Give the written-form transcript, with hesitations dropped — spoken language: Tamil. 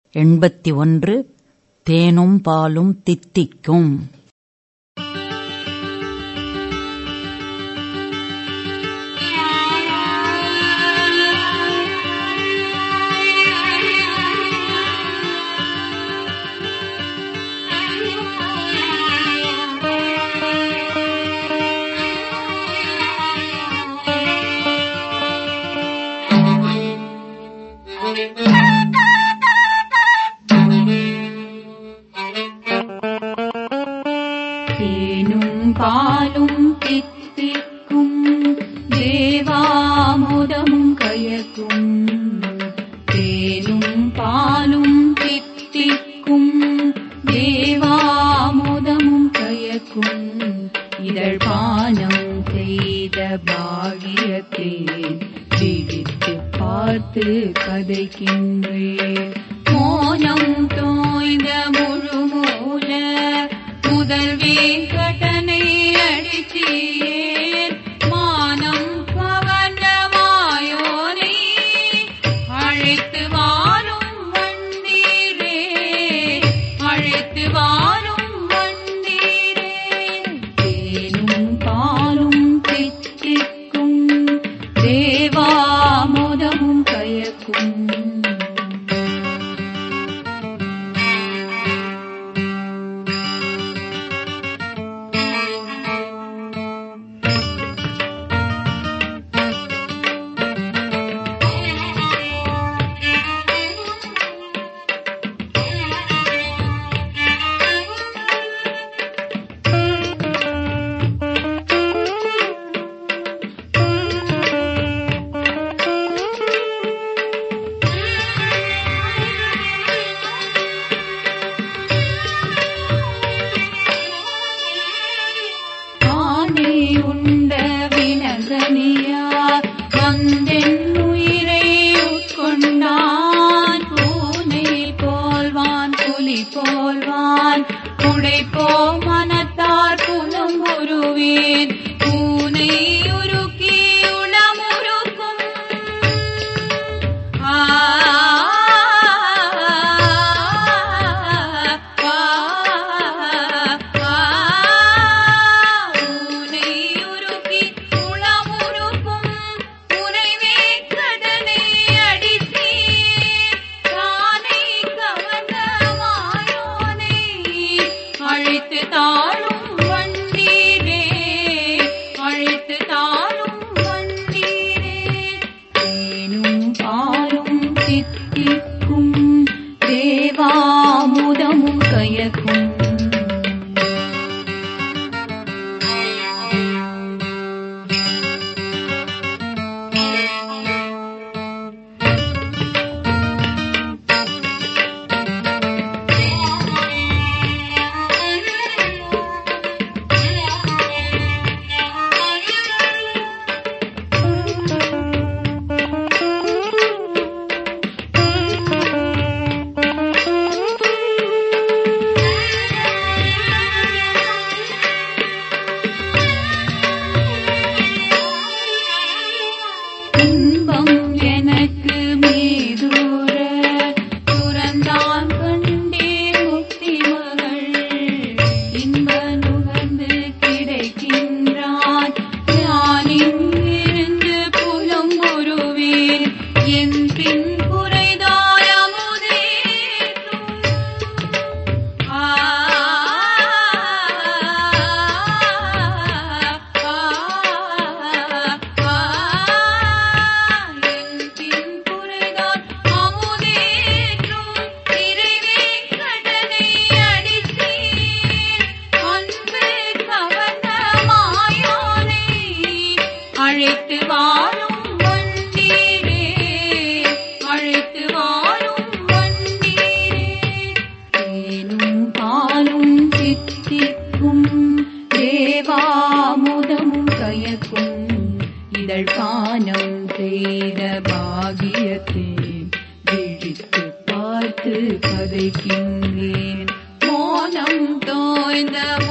81 தேனும் பாலும் தித்திக்கும். தேனும் பாலும் தித்திக்கும் தேவாமுதமும் கயக்கும். தேனும் பாலும் தித்திக்கும் தேவாமுதமும் கயக்கும். இதழ் பானம் செய்த பாகியத்தேன் விழித்து பார்த்து கதைக்கின்றேன். மோனம் தோய்ந்த முழுமூல முதல்வே கடனை அடித்தேன். மானம் கவர்ந்த மாயோனை அழைத்து வாரும் வந்தீரே, அழைத்து வாரும் வந்தீரே. தேனும் பாலும் தித்திக்கும் தேவாமுதமும் கயக்கும். உண்ட வினசனியார் வந்தென் உயிரை உட்கொண்டான். பூனை போல்வான் புலி போல்வான் புடைப்போ மனத்தார் புலம்புருவேன். பூனை உருக்கி உளமுருக்கும் அழைத்து தாழும் வண்டீரே, அழைத்து தாழும் வண்டீரே. தேனும் பாலும் தித்திக்கும் தேவாமுதமும் கயக்கும். இன்பம் எனக்கு மீதூர துறந்தான் கண்டே முக்தி மகள். இன்ப நுகர்ந்து கிடைக்கின்றான் நான் இங்கிருந்து புலம் ஒருவேன். என் பின் குறைதாய் அமுதேற்றும் அழைத்து வாரும் வண்டீரே, அழைத்து வாரும் வண்டீரே. தேனும் பாலும் தித்திக்கும் தேவாமுதமும் கயக்கும். இதழ் பானம் செய்த பாகியத்தை விழித்து பார்த்து கதைக்கின்றேன். மோனம் தோய்ந்த